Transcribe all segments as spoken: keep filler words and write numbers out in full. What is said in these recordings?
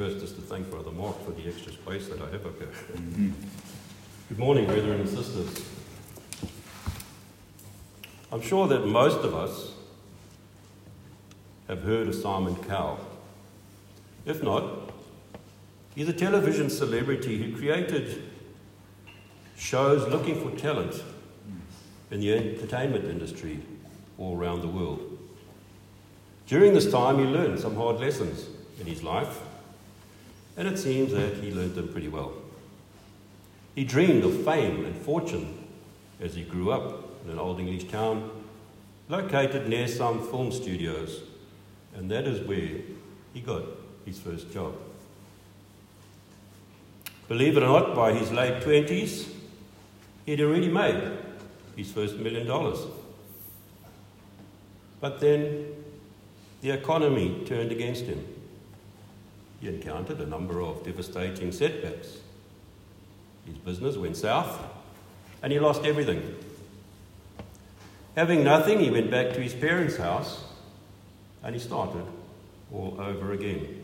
first just to thank Brother Mark for the extra space that I have up here. Mm-hmm. Good morning, brethren and sisters. I'm sure that most of us have heard of Simon Cowell. If not, he's a television celebrity who created shows looking for talent in the entertainment industry all around the world. During this time, he learned some hard lessons in his life, and it seems that he learned them pretty well. He dreamed of fame and fortune as he grew up in an old English town located near some film studios, and that is where he got his first job. Believe it or not, by his late twenties, he'd already made his first million dollars. But then the economy turned against him. He encountered a number of devastating setbacks. His business went south, and he lost everything. Having nothing, he went back to his parents' house, and he started all over again.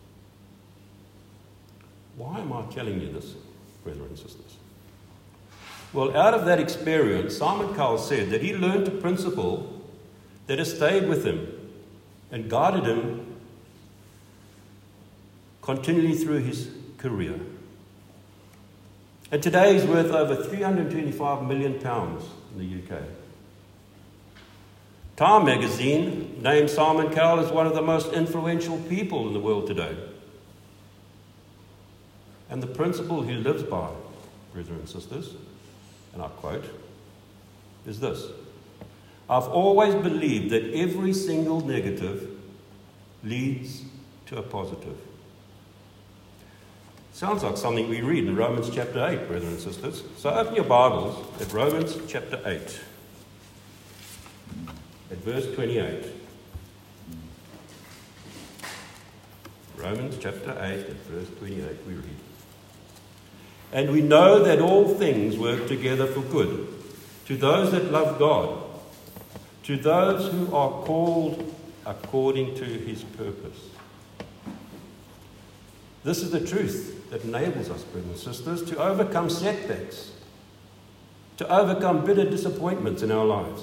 Why am I telling you this, brethren and sisters? Well, out of that experience, Simon Cowell said that he learned a principle that has stayed with him and guided him continually through his career. And today he's worth over three hundred twenty-five million pounds in the U K. Time magazine named Simon Cowell as one of the most influential people in the world today. And the principle he lives by, brethren and sisters, and I quote, is this: I've always believed that every single negative leads to a positive. Sounds like something we read in Romans chapter eight, brethren and sisters. So open your Bibles at Romans chapter eight, at verse twenty-eight. Romans chapter eight, at verse twenty-eight, we read. And we know that all things work together for good, to those that love God, to those who are called according to his purpose. This is the truth that enables us, brothers and sisters, to overcome setbacks, to overcome bitter disappointments in our lives.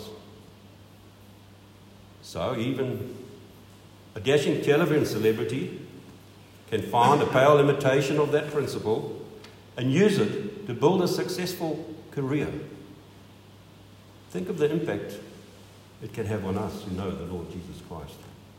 So even a dashing television celebrity can find a pale imitation of that principle and use it to build a successful career. Think of the impact it can have on us who know the Lord Jesus Christ.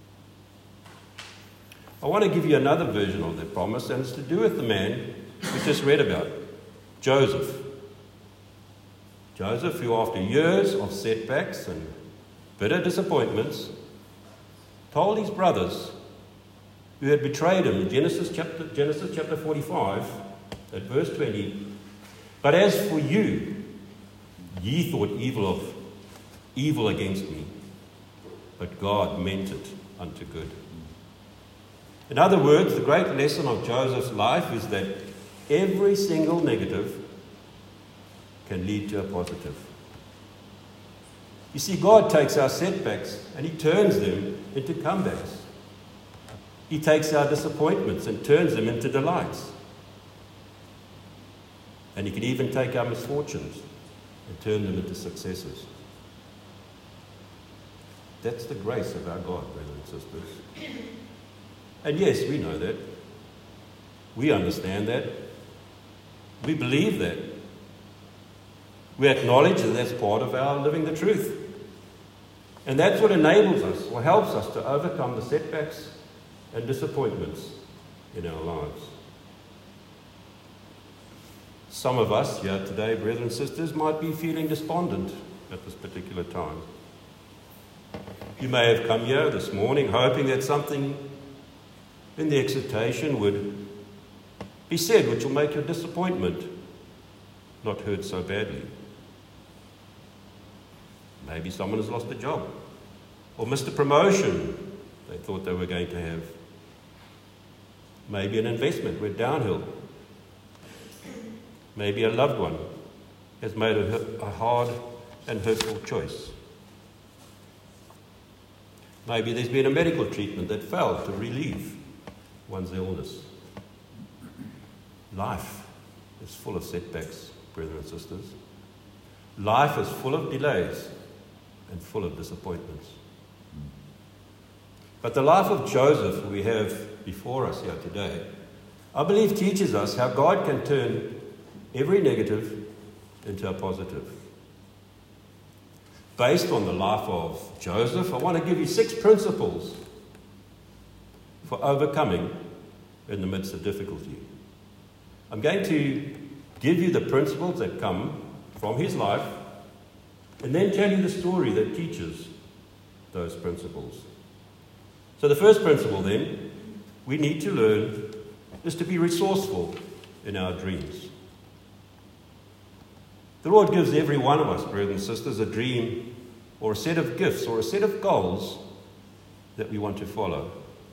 I want to give you another version of that promise, and it's to do with the man we just read about, Joseph. Joseph, who after years of setbacks and bitter disappointments, told his brothers who had betrayed him in Genesis chapter, Genesis chapter forty-five, at verse twenty, but as for you, ye thought evil of evil against me, but God meant it unto good. In other words, the great lesson of Joseph's life is that every single negative can lead to a positive. You see, God takes our setbacks and he turns them into comebacks. He takes our disappointments and turns them into delights. And he can even take our misfortunes and turn them into successes. That's the grace of our God, brothers and sisters. And yes, we know that. We understand that. We believe that. We acknowledge that that's part of our living the truth. And that's what enables us, or helps us to overcome the setbacks and disappointments in our lives. Some of us here today, brethren and sisters, might be feeling despondent at this particular time. You may have come here this morning hoping that something in the exhortation would be said which will make your disappointment not hurt so badly. Maybe someone has lost a job or missed a promotion they thought they were going to have. Maybe an investment went downhill. Maybe a loved one has made a, a hard and hurtful choice. Maybe there's been a medical treatment that failed to relieve one's illness. Life is full of setbacks, brethren and sisters. Life is full of delays and full of disappointments. But the life of Joseph we have before us here today, I believe teaches us how God can turn every negative into a positive. Based on the life of Joseph, I want to give you six principles for overcoming in the midst of difficulty. I'm going to give you the principles that come from his life and then tell you the story that teaches those principles. So the first principle then we need to learn is to be resourceful in our dreams. The Lord gives every one of us, brothers and sisters, a dream or a set of gifts or a set of goals that we want to follow.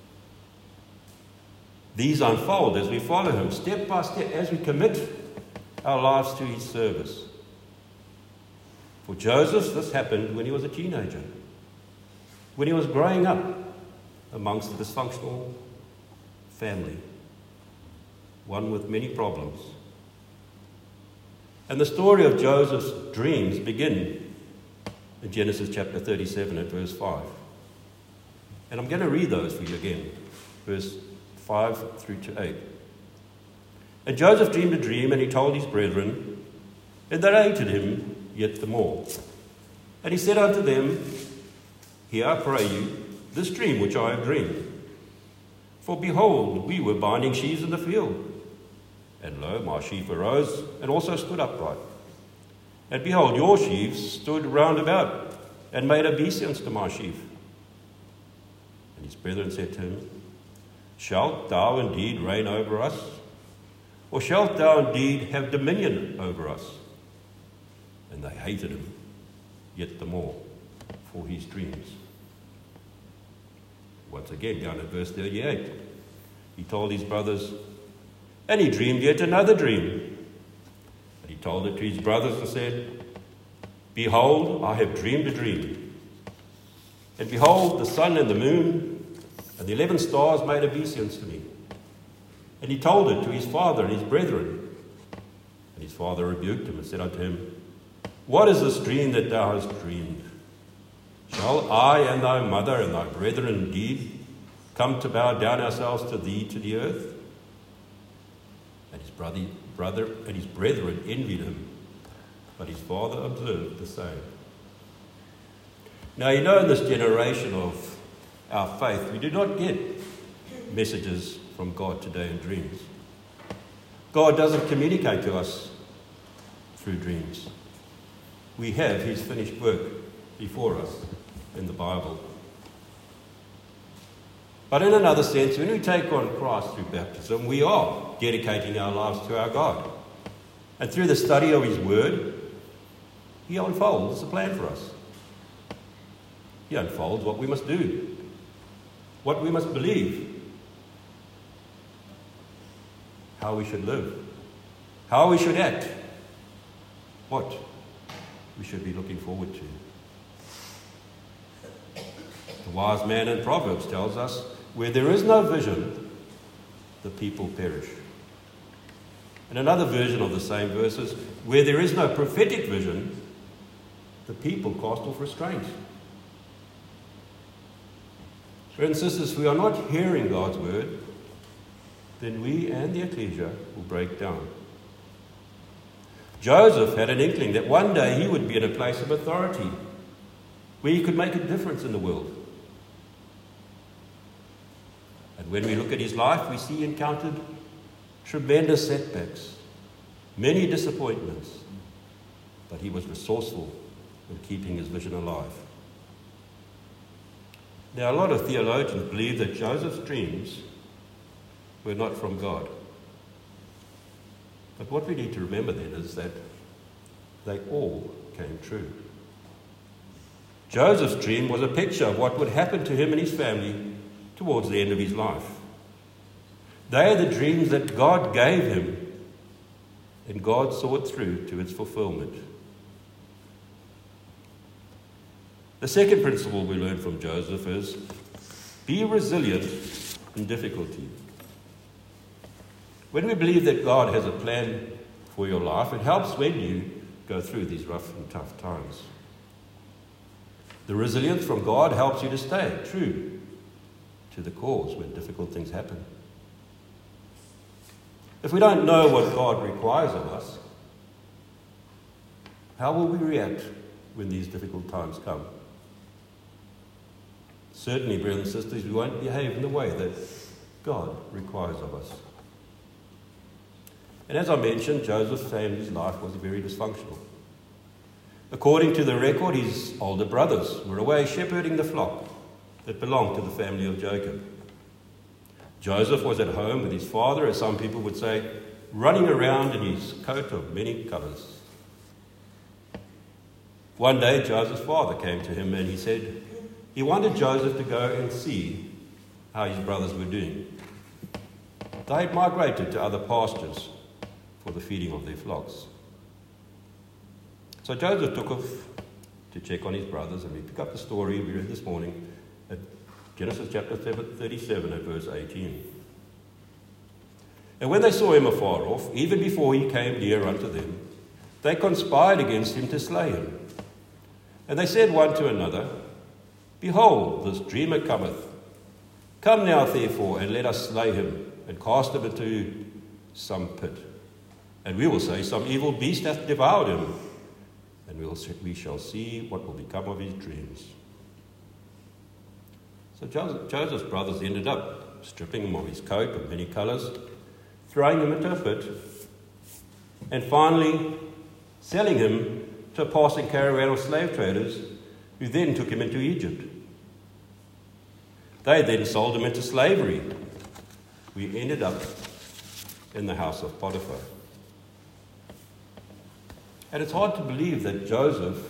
These unfold as we follow him, step by step, as we commit our lives to his service. For Joseph, this happened when he was a teenager, when he was growing up amongst a dysfunctional family, one with many problems. And the story of Joseph's dreams begin in Genesis chapter thirty-seven at verse five. And I'm going to read those for you again, verse five through to eight. And Joseph dreamed a dream, and he told his brethren, and they hated him yet the more. And he said unto them, Hear, I pray you, this dream which I have dreamed. For behold, we were binding sheaves in the field. And lo, my sheaf arose, and also stood upright. And behold, your sheaves stood round about, and made obeisance to my sheaf. And his brethren said to him, Shalt thou indeed reign over us? Or shalt thou indeed have dominion over us? And they hated him yet the more for his dreams. Once again, down at verse thirty-eight, he told his brothers, and he dreamed yet another dream. And he told it to his brothers and said, Behold, I have dreamed a dream. And behold, the sun and the moon and the eleven stars made obeisance to me. And he told it to his father and his brethren. And his father rebuked him and said unto him, What is this dream that thou hast dreamed? Shall I and thy mother and thy brethren indeed come to bow down ourselves to thee to the earth? And his brother, brother and his brethren envied him, but his father observed the same. Now, you know, in this generation of our faith, we do not get messages from God today in dreams. God doesn't communicate to us through dreams. We have his finished work before us in the Bible. But in another sense, when we take on Christ through baptism, we are dedicating our lives to our God. And through the study of his word, he unfolds the plan for us. He unfolds what we must do, what we must believe, how we should live, how we should act, what we should be looking forward to. The wise man in Proverbs tells us, where there is no vision, the people perish. And another version of the same verses, where there is no prophetic vision, the people cast off restraint. Brothers and sisters, if we are not hearing God's word, then we and the ecclesia will break down. Joseph had an inkling that one day he would be in a place of authority, where he could make a difference in the world. And when we look at his life, we see he encountered tremendous setbacks, many disappointments, but he was resourceful in keeping his vision alive. Now, a lot of theologians believe that Joseph's dreams were not from God. But what we need to remember then is that they all came true. Joseph's dream was a picture of what would happen to him and his family towards the end of his life. They are the dreams that God gave him, and God saw it through to its fulfillment. The second principle we learn from Joseph is be resilient in difficulty. When we believe that God has a plan for your life, it helps when you go through these rough and tough times. The resilience from God helps you to stay true to the cause when difficult things happen. If we don't know what God requires of us, how will we react when these difficult times come? Certainly, brothers and sisters, we won't behave in the way that God requires of us. And as I mentioned, Joseph's family's life was very dysfunctional. According to the record, his older brothers were away shepherding the flock that belonged to the family of Jacob. Joseph was at home with his father, as some people would say, running around in his coat of many colours. One day, Joseph's father came to him and he said he wanted Joseph to go and see how his brothers were doing. They had migrated to other pastures for the feeding of their flocks. So Joseph took off to check on his brothers, and we pick up the story we read this morning at Genesis chapter thirty-seven at verse eighteen. And when they saw him afar off, even before he came near unto them, they conspired against him to slay him. And they said one to another, Behold, this dreamer cometh. Come now, therefore, and let us slay him, and cast him into some pit. And we will say, Some evil beast hath devoured him, and we, will, we shall see what will become of his dreams. So Joseph, Joseph's brothers ended up stripping him of his coat of many colours, throwing him into a pit, and finally selling him to a passing caravan of slave traders who then took him into Egypt. They then sold him into slavery. We ended up in the house of Potiphar. And it's hard to believe that Joseph,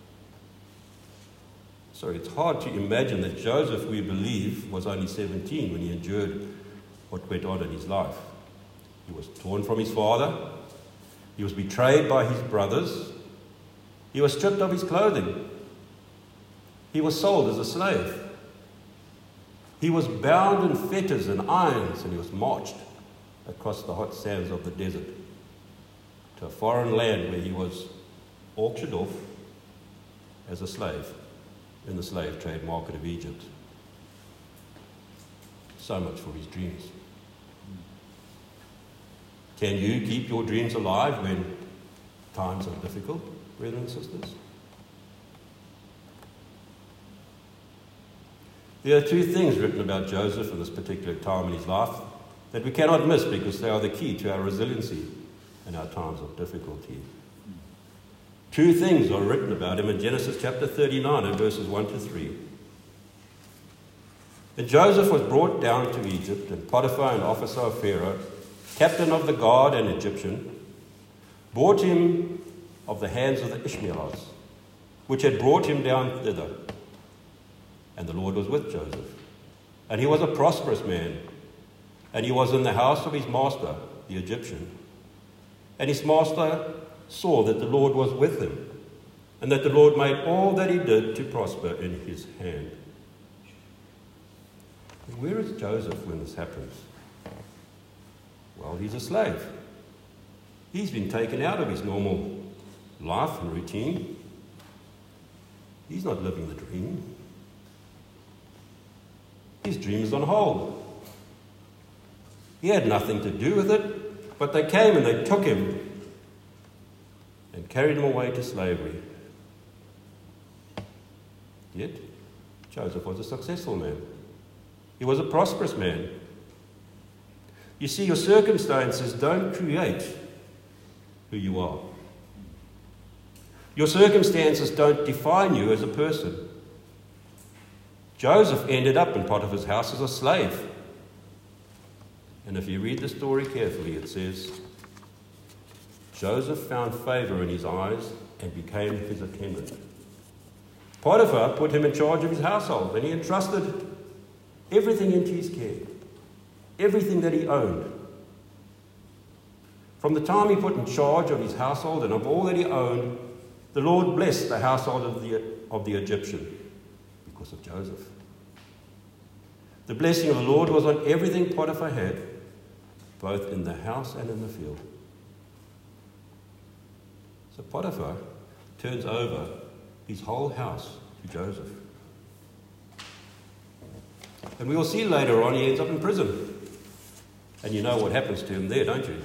sorry, it's hard to imagine that Joseph, we believe, was only seventeen when he endured what went on in his life. He was torn from his father. He was betrayed by his brothers. He was stripped of his clothing. He was sold as a slave. He was bound in fetters and irons, and he was marched across the hot sands of the desert to a foreign land where he was auctioned off as a slave in the slave trade market of Egypt. So much for his dreams. Can you keep your dreams alive when times are difficult, brothers and sisters? There are two things written about Joseph in this particular time in his life that we cannot miss because they are the key to our resiliency in our times of difficulty. Two things are written about him in Genesis chapter thirty-nine and verses one to three. And Joseph was brought down to Egypt, and Potiphar, an officer of Pharaoh, captain of the guard and Egyptian, bought him of the hands of the Ishmaelites, which had brought him down thither. And the Lord was with Joseph. And he was a prosperous man, and he was in the house of his master, the Egyptian. And his master saw that the Lord was with him, and that the Lord made all that he did to prosper in his hand. And where is Joseph when this happens? Well, he's a slave. He's been taken out of his normal life and routine. He's not living the dream. His dream is on hold. He had nothing to do with it, but they came and they took him and carried him away to slavery. Yet, Joseph was a successful man. He was a prosperous man. You see, your circumstances don't create who you are. Your circumstances don't define you as a person. Joseph ended up in Potiphar's house as a slave. And if you read the story carefully, it says, Joseph found favor in his eyes and became his attendant. Potiphar put him in charge of his household, and he entrusted everything into his care, everything that he owned. From the time he put in charge of his household and of all that he owned, the Lord blessed the household of the, of the Egyptian because of Joseph. The blessing of the Lord was on everything Potiphar had, both in the house and in the field. So Potiphar turns over his whole house to Joseph. And we will see later on he ends up in prison. And you know what happens to him there, don't you?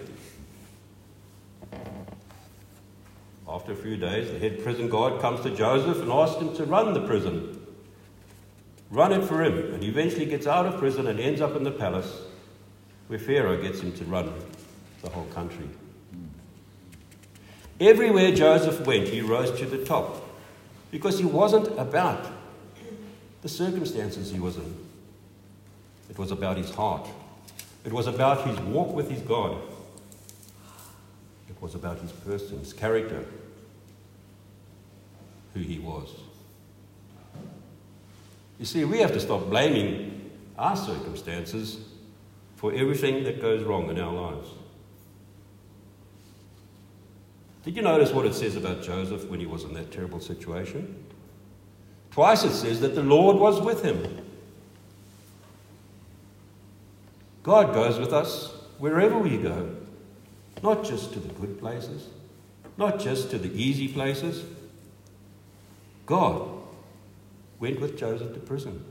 After a few days, the head prison guard comes to Joseph and asks him to run the prison. Run it for him. And he eventually gets out of prison and ends up in the palace, where Pharaoh gets him to run the whole country. Everywhere Joseph went, he rose to the top, because he wasn't about the circumstances he was in. It was about his heart. It was about his walk with his God. It was about his person, his character, who he was. You see, we have to stop blaming our circumstances for everything that goes wrong in our lives. Did you notice what it says about Joseph when he was in that terrible situation? Twice it says that the Lord was with him. God goes with us wherever we go, not just to the good places, not just to the easy places. God went with Joseph to prison.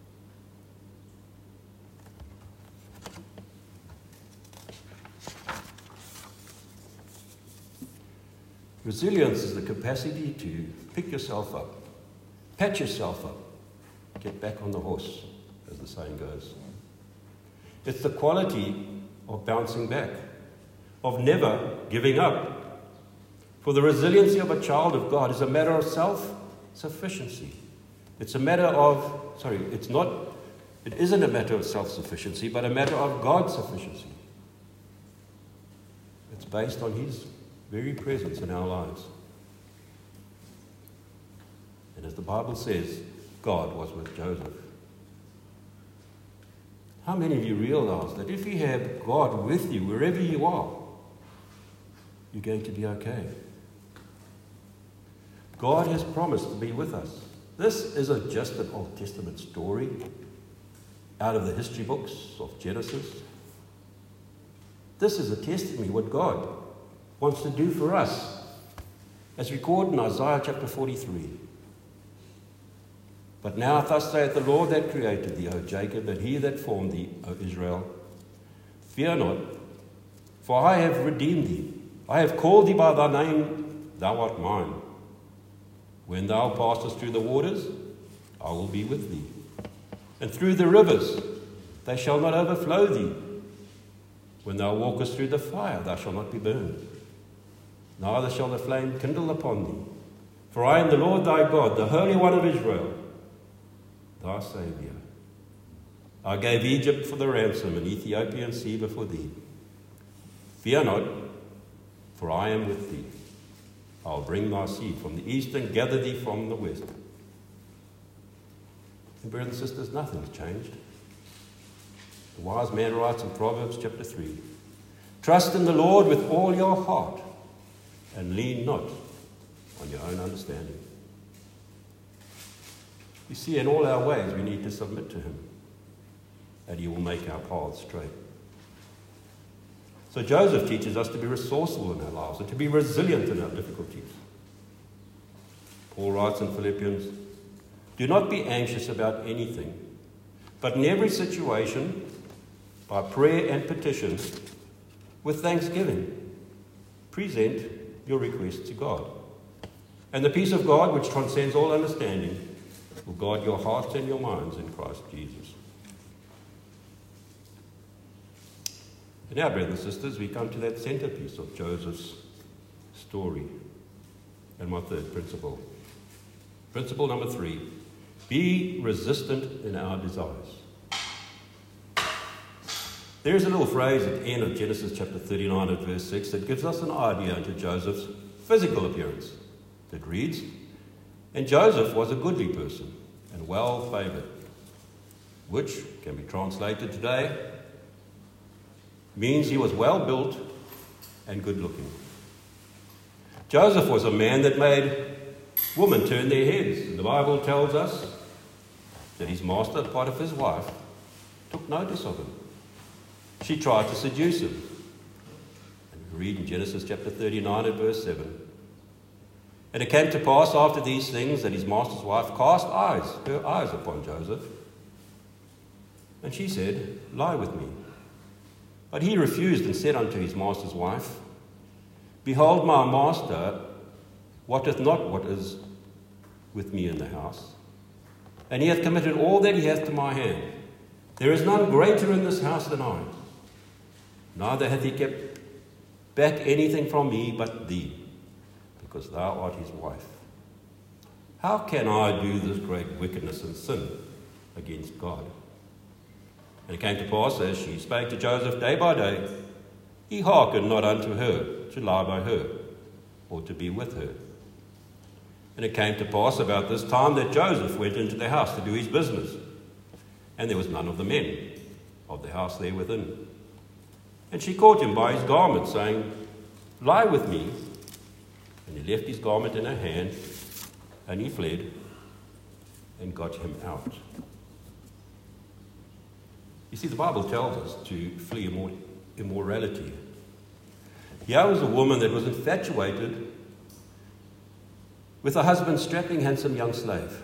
Resilience is the capacity to pick yourself up, patch yourself up, get back on the horse, as the saying goes. It's the quality of bouncing back, of never giving up. For the resiliency of a child of God is a matter of self-sufficiency. It's a matter of, sorry, it's not, it isn't a matter of self-sufficiency, but a matter of God's sufficiency. It's based on His very presence in our lives. And as the Bible says, God was with Joseph. How many of you realize that if you have God with you wherever you are, you're going to be okay? God has promised to be with us. This isn't just an Old Testament story out of the history books of Genesis. This is a testimony what God wants to do for us, as recorded in Isaiah chapter forty-three. But now thus saith the Lord that created thee, O Jacob, and he that formed thee, O Israel, fear not, for I have redeemed thee. I have called thee by thy name, thou art mine. When thou passest through the waters, I will be with thee. And through the rivers, they shall not overflow thee. When thou walkest through the fire, thou shalt not be burned. Neither shall the flame kindle upon thee. For I am the Lord thy God, the Holy One of Israel, thy Saviour. I gave Egypt for the ransom, and Ethiopia and Seba for thee. Fear not, for I am with thee. I'll bring thy seed from the east and gather thee from the west. And brothers and sisters, nothing's changed. The wise man writes in Proverbs chapter three, trust in the Lord with all your heart, and lean not on your own understanding. You see, in all our ways, we need to submit to Him, and He will make our paths straight. So Joseph teaches us to be resourceful in our lives and to be resilient in our difficulties. Paul writes in Philippians, do not be anxious about anything, but in every situation, by prayer and petition, with thanksgiving, present your requests to God. And the peace of God, which transcends all understanding, will guard your hearts and your minds in Christ Jesus. And now, brothers and sisters, we come to that centerpiece of Joseph's story. And my third principle. Principle number three, be resistant in our desires. There is a little phrase at the end of Genesis chapter thirty-nine at verse six that gives us an idea into Joseph's physical appearance. It reads, and Joseph was a goodly person and well favoured, which can be translated today, means he was well built and good looking. Joseph was a man that made women turn their heads. And the Bible tells us that his master, Potiphar's wife, took notice of him. she tried to seduce him. And we read in Genesis chapter thirty-nine and verse seven. And it came to pass after these things that his master's wife cast eyes, her eyes upon Joseph. And she said, Lie with me. But he refused and said unto his master's wife, Behold, my master wotteth not what is with me in the house, and he hath committed all that he hath to my hand. There is none greater in this house than I. Neither hath he kept back anything from me but thee, because thou art his wife. How can I do this great wickedness and sin against God? And it came to pass, as she spake to Joseph day by day, he hearkened not unto her to lie by her, or to be with her. And it came to pass about this time that Joseph went into the house to do his business, and there was none of the men of the house there within. And she caught him by his garment, saying, Lie with me. And he left his garment in her hand, and he fled and got him out. You see, the Bible tells us to flee immor- immorality. Here was a woman that was infatuated with a husband's strapping, handsome young slave.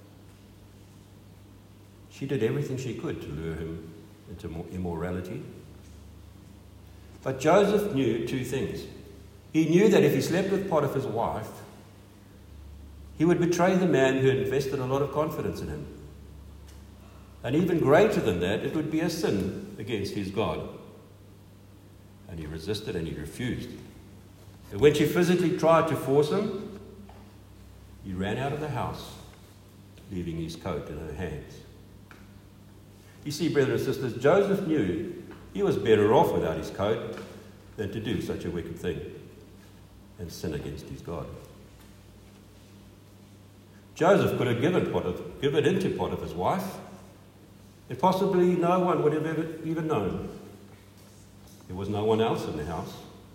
She did everything she could to lure him into immorality. But Joseph knew two things. He knew that if he slept with Potiphar's wife, he would betray the man who had invested a lot of confidence in him. And even greater than that, it would be a sin against his God. And he resisted and he refused. And when she physically tried to force him, he ran out of the house, leaving his coat in her hands. You see, brothers and sisters, Joseph knew he was better off without his coat than to do such a wicked thing and sin against his God. Joseph could have given, Potiphar, given in to Potiphar's wife, and possibly no one would have ever even known. There was no one else in the house.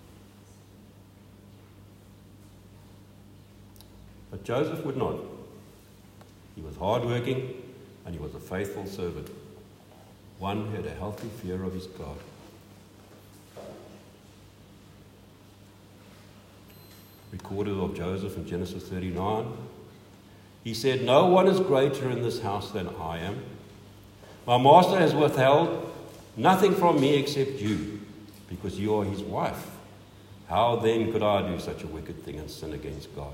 But Joseph would not. He was hardworking and he was a faithful servant, one who had a healthy fear of his God. Recorded of Joseph in Genesis thirty-nine, he said, No one is greater in this house than I am. My master has withheld nothing from me except you, because you are his wife. How then could I do such a wicked thing and sin against God?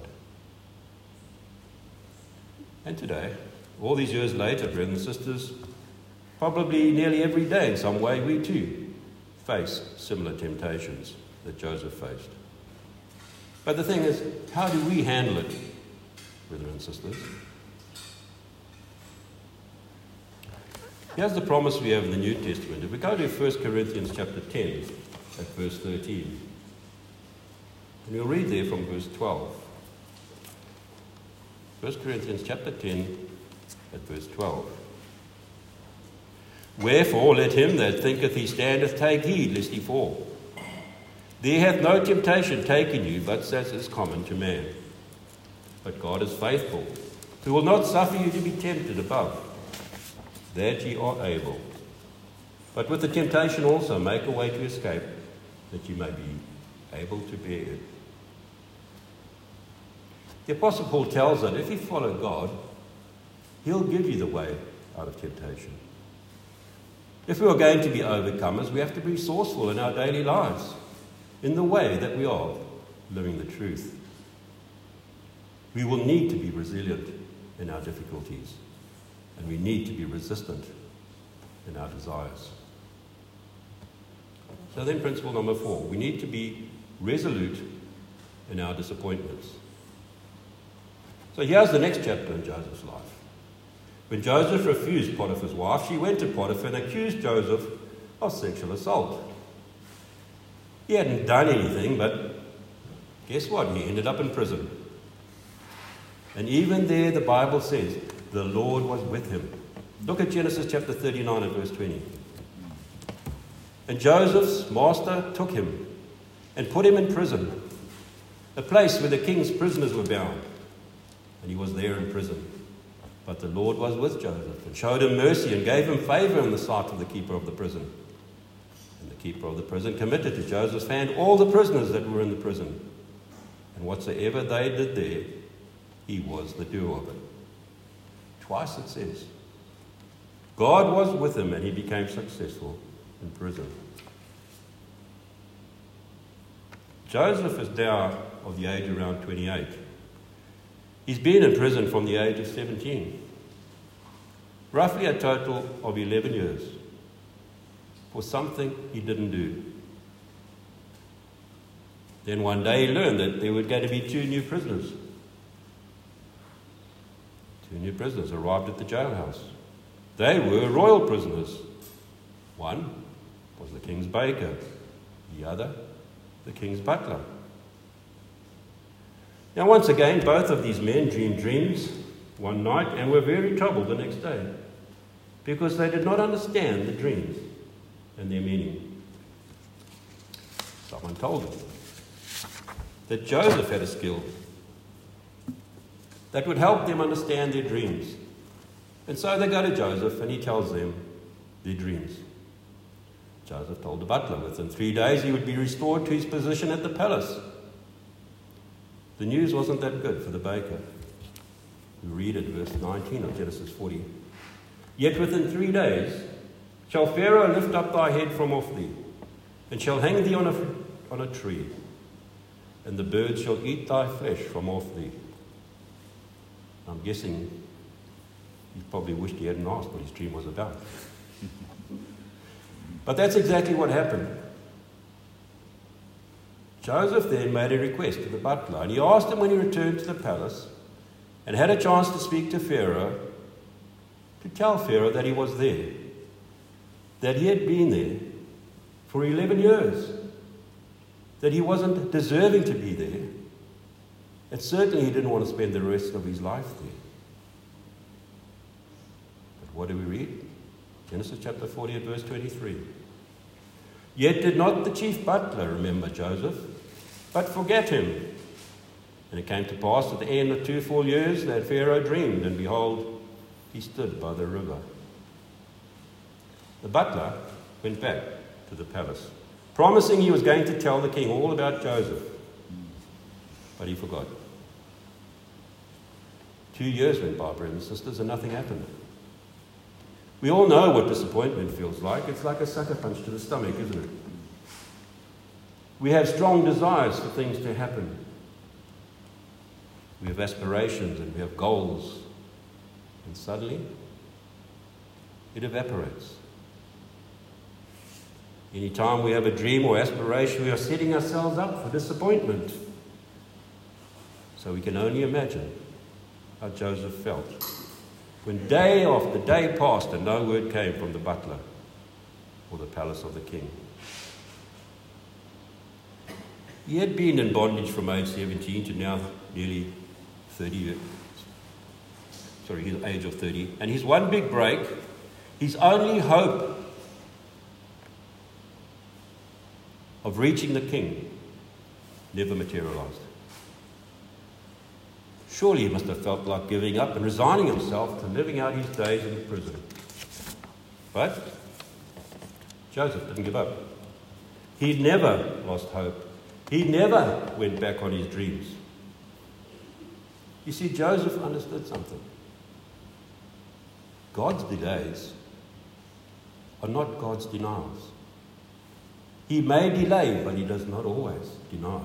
And today, all these years later, brothers and sisters, probably nearly every day in some way, we too face similar temptations that Joseph faced. But the thing is, how do we handle it, brothers and sisters? Here's the promise we have in the New Testament. If we go to First Corinthians chapter ten, at verse thirteen, and we'll read there from verse twelve. First Corinthians chapter ten, at verse twelve. Wherefore let him that thinketh he standeth take heed lest he fall. There hath no temptation taken you, but such as is common to man. But God is faithful, who will not suffer you to be tempted above that ye are able, but with the temptation also make a way to escape, that ye may be able to bear it. The Apostle Paul tells us that if you follow God, he'll give you the way out of temptation. If we are going to be overcomers, we have to be resourceful in our daily lives, in the way that we are living the truth. We will need to be resilient in our difficulties, and we need to be resistant in our desires. So then, principle number four, we need to be resolute in our disappointments. So here's the next chapter in Joseph's life. When Joseph refused Potiphar's wife, she went to Potiphar and accused Joseph of sexual assault. He hadn't done anything, but guess what? He ended up in prison. And even there, the Bible says, the Lord was with him. Look at Genesis chapter thirty-nine and verse twenty. And Joseph's master took him and put him in prison, a place where the king's prisoners were bound. And he was there in prison. But the Lord was with Joseph and showed him mercy and gave him favor in the sight of the keeper of the prison. And the keeper of the prison committed to Joseph's hand all the prisoners that were in the prison. And whatsoever they did there, he was the doer of it. Twice it says. God was with him and he became successful in prison. Joseph is now of the age around twenty-eight. He's been in prison from the age of seventeen. Roughly a total of eleven years for something he didn't do. Then one day he learned that there were going to be two new prisoners. Two new prisoners arrived at the jailhouse. They were royal prisoners. One was the king's baker, the other the king's butler. Now once again, both of these men dreamed dreams one night and were very troubled the next day because they did not understand the dreams and their meaning. Someone told them that Joseph had a skill that would help them understand their dreams. And so they go to Joseph and he tells them their dreams. Joseph told the butler within three days he would be restored to his position at the palace. The news wasn't that good for the baker. We read at verse nineteen of Genesis forty. Yet within three days shall Pharaoh lift up thy head from off thee, and shall hang thee on a, on a tree, and the birds shall eat thy flesh from off thee. I'm guessing he probably wished he hadn't asked what his dream was about. But that's exactly what happened. Joseph then made a request to the butler, and he asked him when he returned to the palace and had a chance to speak to Pharaoh, to tell Pharaoh that he was there, that he had been there for eleven years, that he wasn't deserving to be there, and certainly he didn't want to spend the rest of his life there. But what do we read? Genesis chapter forty and verse twenty-three. Yet did not the chief butler remember Joseph, but forget him. And it came to pass at the end of two full years that Pharaoh dreamed, and behold, he stood by the river. The butler went back to the palace, promising he was going to tell the king all about Joseph. But he forgot. Two years went by, brothers and sisters, and nothing happened. We all know what disappointment feels like. It's like a sucker punch to the stomach, isn't it? We have strong desires for things to happen. We have aspirations and we have goals. And suddenly, it evaporates. Anytime we have a dream or aspiration, we are setting ourselves up for disappointment. So we can only imagine how Joseph felt when day after day passed and no word came from the butler or the palace of the king. He had been in bondage from age seventeen to now nearly thirty years. Sorry, his age of thirty. And his one big break, his only hope of reaching the king, never materialized. Surely he must have felt like giving up and resigning himself to living out his days in prison. But Joseph didn't give up. He never lost hope. He never went back on his dreams. You see, Joseph understood something. God's delays are not God's denials. He may delay, but he does not always deny.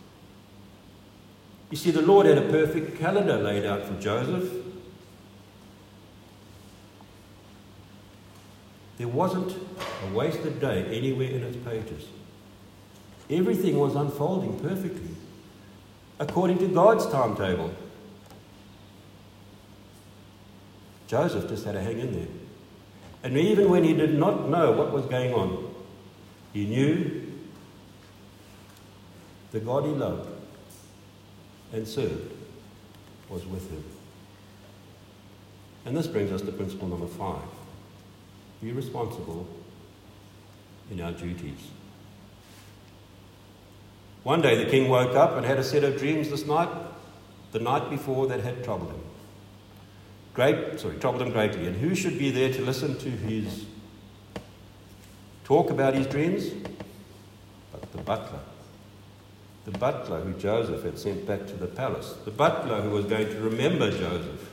You see, the Lord had a perfect calendar laid out for Joseph. There wasn't a wasted day anywhere in its pages. Everything was unfolding perfectly, according to God's timetable. Joseph just had to hang in there. And even when he did not know what was going on, he knew the God he loved and served was with him. And this brings us to principle number five. Be responsible in our duties. One day the king woke up and had a set of dreams this night, the night before, that had troubled him. Great, sorry, troubled him greatly. And who should be there to listen to his talk about his dreams, but the butler. The butler who Joseph had sent back to the palace. The butler who was going to remember Joseph.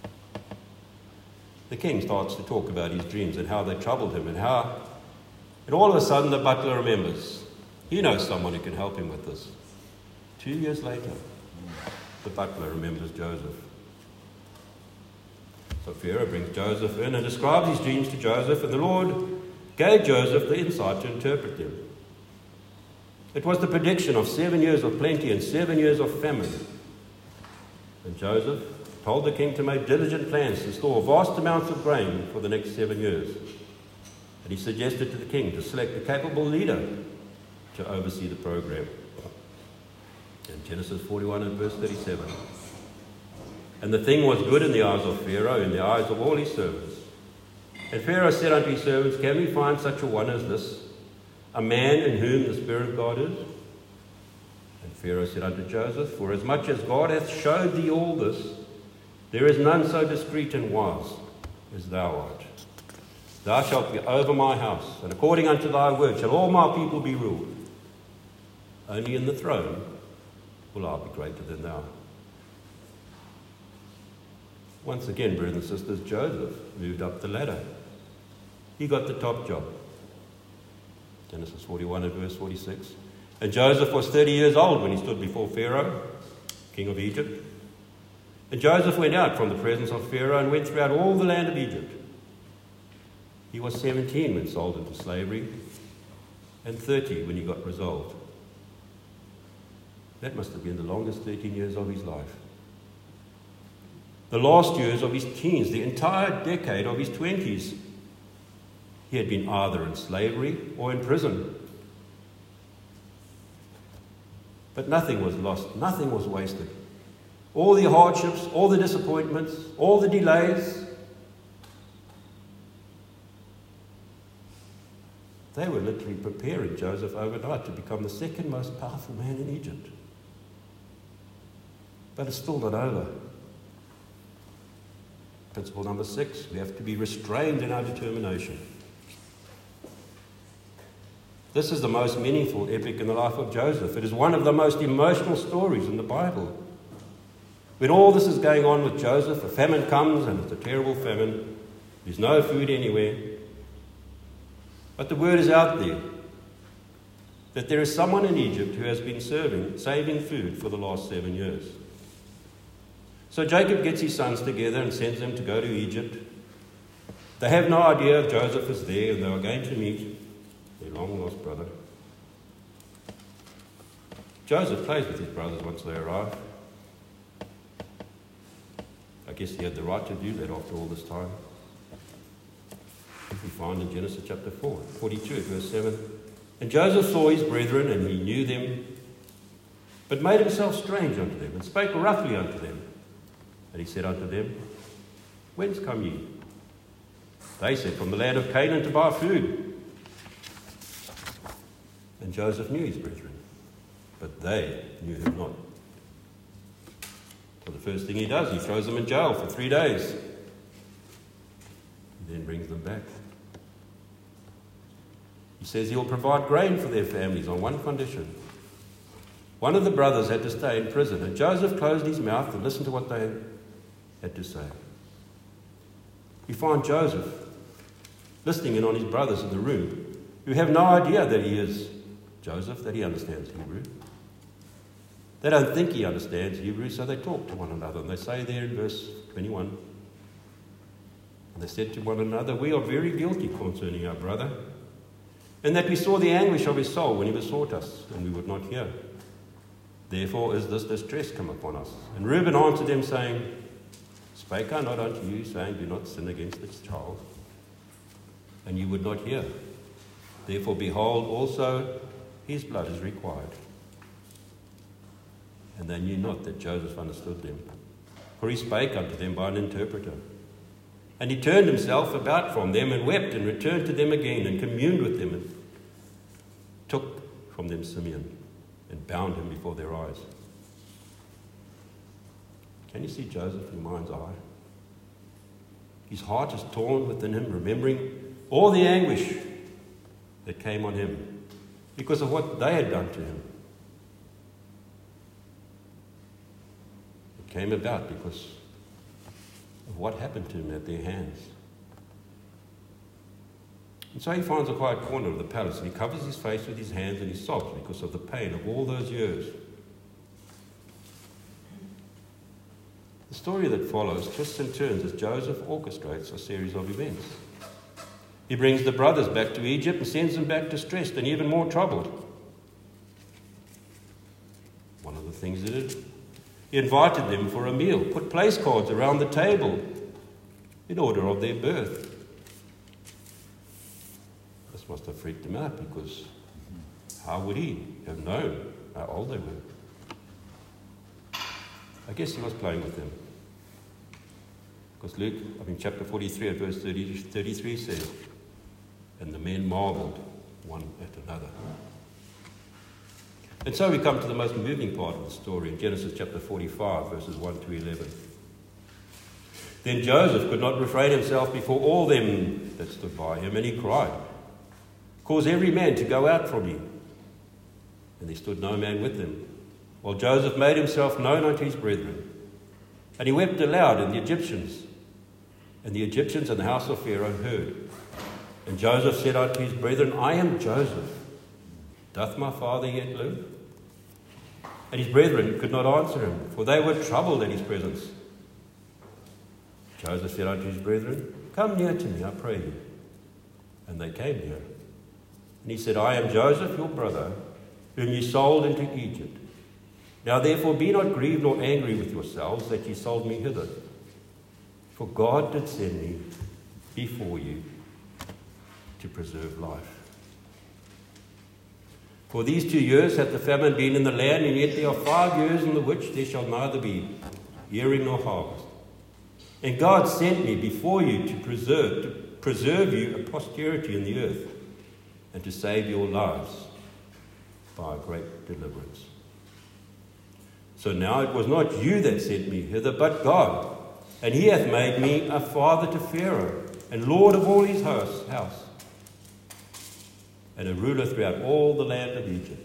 The king starts to talk about his dreams and how they troubled him and how... And all of a sudden the butler remembers. He knows someone who can help him with this. Two years later, the butler remembers Joseph. So Pharaoh brings Joseph in and describes his dreams to Joseph, and the Lord gave Joseph the insight to interpret them. It was the prediction of seven years of plenty and seven years of famine. And Joseph told the king to make diligent plans to store vast amounts of grain for the next seven years. And he suggested to the king to select a capable leader to oversee the program. In Genesis forty-one and verse thirty-seven. And the thing was good in the eyes of Pharaoh, in the eyes of all his servants. And Pharaoh said unto his servants, Can we find such a one as this, a man in whom the Spirit of God is? And Pharaoh said unto Joseph, For as much as God hath showed thee all this, there is none so discreet and wise as thou art. Thou shalt be over my house, and according unto thy word shall all my people be ruled. Only in the throne will I be greater than thou. Once again, brothers and sisters, Joseph moved up the ladder. He got the top job. Genesis forty-one and verse forty-six. And Joseph was thirty years old when he stood before Pharaoh, king of Egypt. And Joseph went out from the presence of Pharaoh and went throughout all the land of Egypt. He was seventeen when sold into slavery, and thirty when he got resolved. That must have been the longest thirteen years of his life. The last years of his teens, the entire decade of his twenties, he had been either in slavery or in prison. But nothing was lost, nothing was wasted. All the hardships, all the disappointments, all the delays, they were literally preparing Joseph overnight to become the second most powerful man in Egypt. But it's still not over. Principle number six, we have to be restrained in our determination. This is the most meaningful epic in the life of Joseph. It is one of the most emotional stories in the Bible. When all this is going on with Joseph, a famine comes, and it's a terrible famine. There's no food anywhere. But the word is out there that there is someone in Egypt who has been serving, saving food for the last seven years. So Jacob gets his sons together and sends them to go to Egypt. They have no idea Joseph is there, and they are going to meet their long-lost brother. Joseph plays with his brothers once they arrive. I guess he had the right to do that after all this time. We find in Genesis chapter four, forty-two, verse seven. And Joseph saw his brethren, and he knew them, but made himself strange unto them, and spake roughly unto them. And he said unto them, Whence come ye? They said, From the land of Canaan to buy food. And Joseph knew his brethren, but they knew him not. So the first thing he does, he throws them in jail for three days. He then brings them back. He says he will provide grain for their families on one condition. One of the brothers had to stay in prison, and Joseph closed his mouth and listened to what they had to say. You find Joseph listening in on his brothers in the room, who have no idea that he is Joseph, that he understands Hebrew. They don't think he understands Hebrew, so they talk to one another. And they say there in verse twenty-one, and they said to one another, We are very guilty concerning our brother, and that we saw the anguish of his soul when he besought us, and we would not hear. Therefore is this distress come upon us. And Reuben answered them, saying, Spake I not unto you, saying, Do not sin against this child? And you would not hear. Therefore, behold, also his blood is required. And they knew not that Joseph understood them. For he spake unto them by an interpreter. And he turned himself about from them, and wept, and returned to them again, and communed with them, and took from them Simeon, and bound him before their eyes. Can you see Joseph in your mind's eye? His heart is torn within him, remembering all the anguish that came on him because of what they had done to him. It came about because of what happened to him at their hands. And so he finds a quiet corner of the palace and he covers his face with his hands and he sobs because of the pain of all those years. The story that follows twists and turns as Joseph orchestrates a series of events. He brings the brothers back to Egypt and sends them back distressed and even more troubled. One of the things he did, he invited them for a meal, put place cards around the table in order of their birth. This must have freaked him out because how would he have known how old they were? I guess he was playing with them. Because Luke, I mean, chapter forty-three at verse thirty, thirty-three says, and the men marveled one at another. And so we come to the most moving part of the story in Genesis chapter forty-five, verses one to eleven. Then Joseph could not refrain himself before all them that stood by him, and he cried, "Cause every man to go out from me." And there stood no man with him, while Joseph made himself known unto his brethren. And he wept aloud, and the Egyptians, and the Egyptians and the house of Pharaoh heard. And Joseph said unto his brethren, I am Joseph. Doth my father yet live? And his brethren could not answer him, for they were troubled at his presence. Joseph said unto his brethren, Come near to me, I pray you. And they came near. And he said, I am Joseph, your brother, whom ye sold into Egypt. Now therefore be not grieved nor angry with yourselves that ye sold me hither. For God did send me before you to preserve life. For these two years hath the famine been in the land, and yet there are five years in the which there shall neither be earing nor harvest. And God sent me before you to preserve, to preserve you a posterity in the earth, and to save your lives by a great deliverance. So now it was not you that sent me hither, but God. And he hath made me a father to Pharaoh, and lord of all his house, house, and a ruler throughout all the land of Egypt.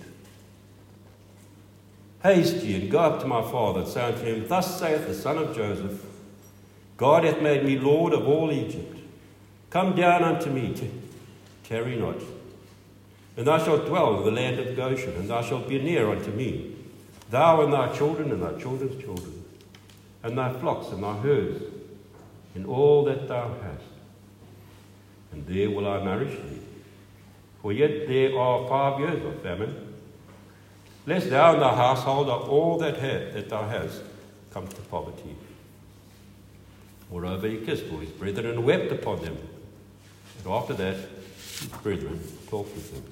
Haste ye, and go up to my father, and say unto him, Thus saith the son of Joseph, God hath made me lord of all Egypt. Come down unto me, t- tarry not. And thou shalt dwell in the land of Goshen, and thou shalt be near unto me, thou and thy children and thy children's children, and thy flocks and thy herds, and all that thou hast. And there will I nourish thee. For yet there are five years of famine, lest thou and thy household are all that, ha- that thou hast come to poverty. Moreover, he kissed all his brethren and wept upon them. And after that, his brethren talked with him.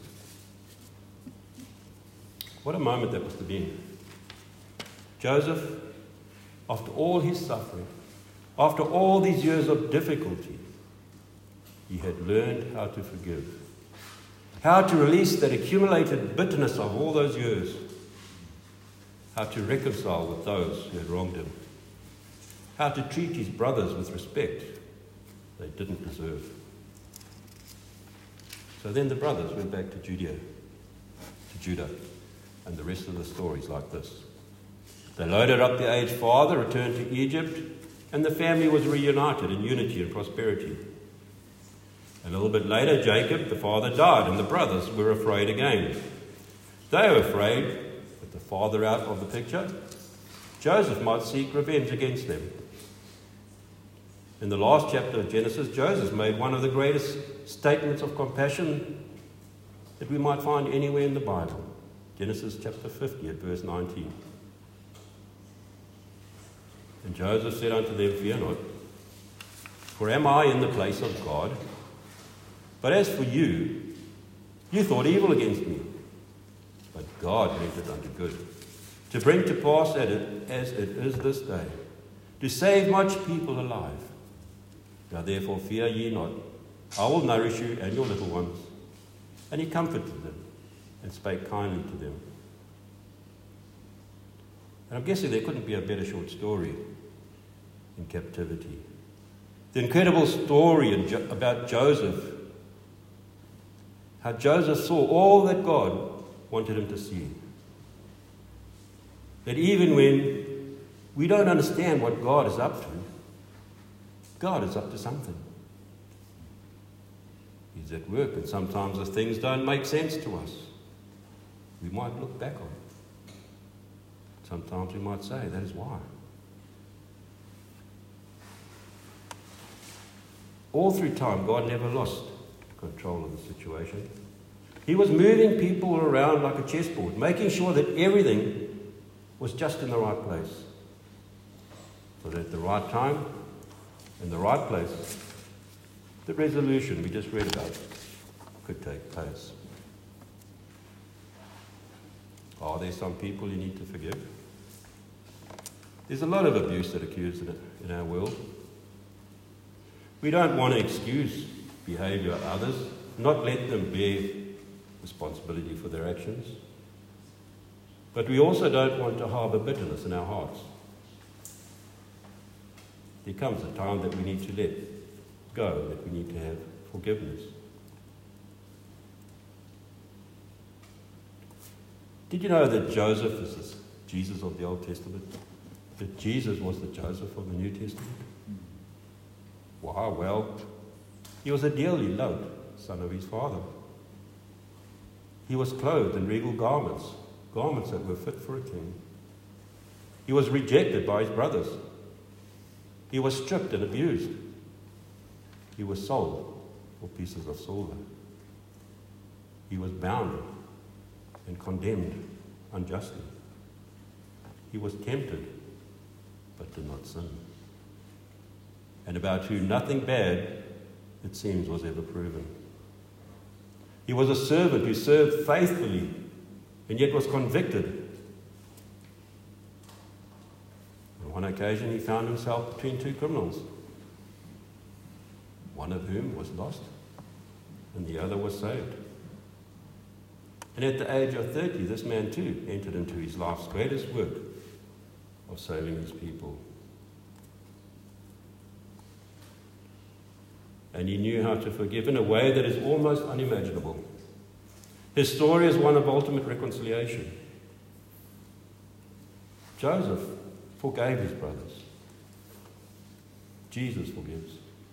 What a moment that must have been. Joseph, after all his suffering, after all these years of difficulty, he had learned how to forgive, how to release that accumulated bitterness of all those years, how to reconcile with those who had wronged him, how to treat his brothers with respect they didn't deserve. So then the brothers went back to Judea, to Judah, and the rest of the story is like this. They loaded up the aged father, returned to Egypt, and the family was reunited in unity and prosperity. A little bit later, Jacob, the father, died, and the brothers were afraid again. They were afraid, with the father out of the picture, Joseph might seek revenge against them. In the last chapter of Genesis, Joseph made one of the greatest statements of compassion that we might find anywhere in the Bible. Genesis chapter fifty at verse nineteen. And Joseph said unto them, Fear not, for am I in the place of God? But as for you, you thought evil against me, but God meant it unto good, to bring to pass at it as it is this day, to save much people alive. Now therefore fear ye not, I will nourish you and your little ones. And he comforted them and spake kindly to them. And I'm guessing there couldn't be a better short story in captivity. The incredible story about Joseph, how Joseph saw all that God wanted him to see. That even when we don't understand what God is up to, God is up to something. He's at work, and sometimes the things don't make sense to us. We might look back on it. Sometimes we might say, that is why. All through time, God never lost control of the situation. He was moving people around like a chessboard, making sure that everything was just in the right place. So that at the right time, in the right place, the resolution we just read about could take place. Are there some people you need to forgive? There's a lot of abuse that occurs in, it, in our world. We don't want to excuse behaviour of others, not let them bear responsibility for their actions. But we also don't want to harbour bitterness in our hearts. There comes a time that we need to let go, that we need to have forgiveness. Did you know that Joseph is the Jesus of the Old Testament? That Jesus was the Joseph of the New Testament? Wow, well, he was a dearly loved son of his father. He was clothed in regal garments, garments that were fit for a king. He was rejected by his brothers. He was stripped and abused. He was sold for pieces of silver. He was bound and condemned unjustly. He was tempted, but did not sin. And about whom nothing bad, it seems, was ever proven. He was a servant who served faithfully and yet was convicted. On one occasion, he found himself between two criminals, one of whom was lost and the other was saved. And at the age of thirty, this man too entered into his life's greatest work of saving his people. And he knew how to forgive in a way that is almost unimaginable. His story is one of ultimate reconciliation. Joseph forgave his brothers. Jesus forgives.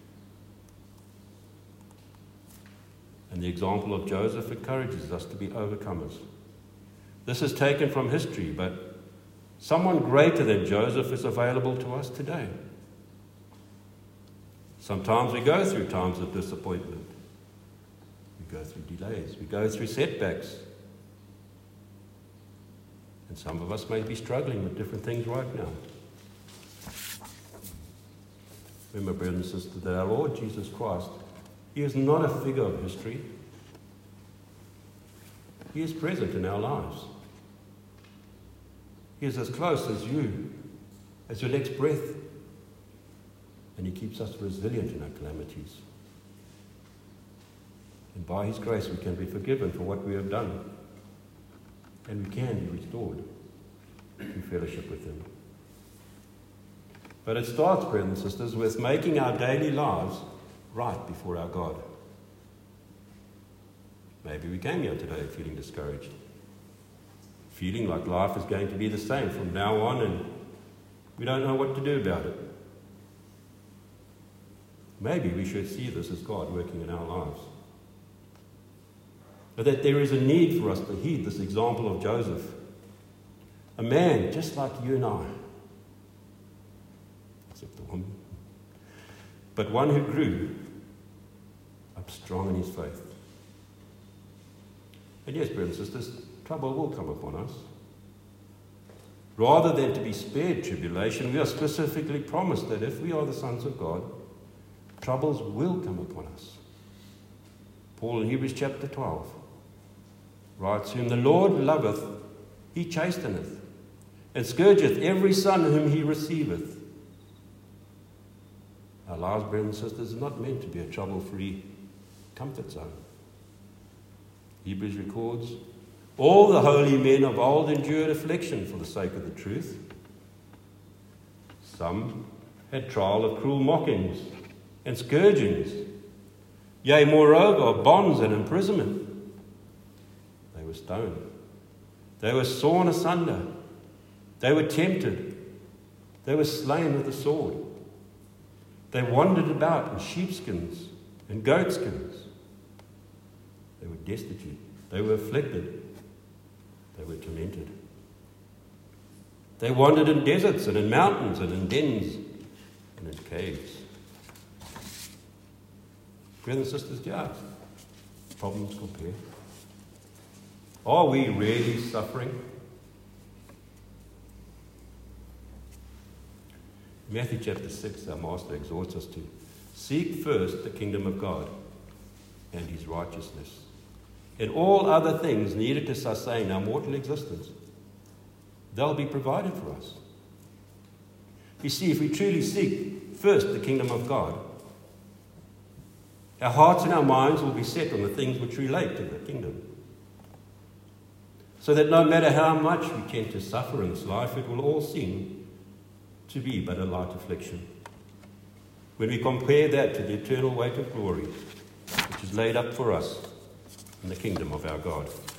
And the example of Joseph encourages us to be overcomers. This is taken from history, but someone greater than Joseph is available to us today. Sometimes we go through times of disappointment. We go through delays. We go through setbacks. And some of us may be struggling with different things right now. Remember, brothers and sisters, that our Lord Jesus Christ, he is not a figure of history. He is present in our lives. He is as close as you, as your next breath. And he keeps us resilient in our calamities. And by his grace we can be forgiven for what we have done. And we can be restored through fellowship with him. But it starts, brothers and sisters, with making our daily lives right before our God. Maybe we came here today feeling discouraged, feeling like life is going to be the same from now on and we don't know what to do about it. Maybe we should see this as God working in our lives. But that there is a need for us to heed this example of Joseph, a man just like you and I, except the woman, but one who grew up strong in his faith. And yes, brothers and sisters, trouble will come upon us. Rather than to be spared tribulation, we are specifically promised that if we are the sons of God, troubles will come upon us. Paul in Hebrews chapter twelve writes, "Whom the Lord loveth, he chasteneth, and scourgeth every son whom he receiveth." Our lives, brothers and sisters, is not meant to be a trouble-free comfort zone. Hebrews records, "All the holy men of old endured affliction for the sake of the truth. Some had trial of cruel mockings and scourgings, yea, moreover, of bonds and imprisonment. were stoned. They were sawn asunder. They were tempted. They were slain with the sword. They wandered about in sheepskins and goatskins. They were destitute. They were afflicted. They were tormented. They wandered in deserts and in mountains and in dens and in caves. Brothers and sisters, yeah, problems compare. Are we really suffering? Matthew chapter six, our Master exhorts us to seek first the kingdom of God and his righteousness, and all other things needed to sustain our mortal existence, they'll be provided for us. You see, if we truly seek first the kingdom of God, our hearts and our minds will be set on the things which relate to the kingdom, so that no matter how much we tend to suffer in this life, it will all seem to be but a light affliction when we compare that to the eternal weight of glory which is laid up for us in the kingdom of our God.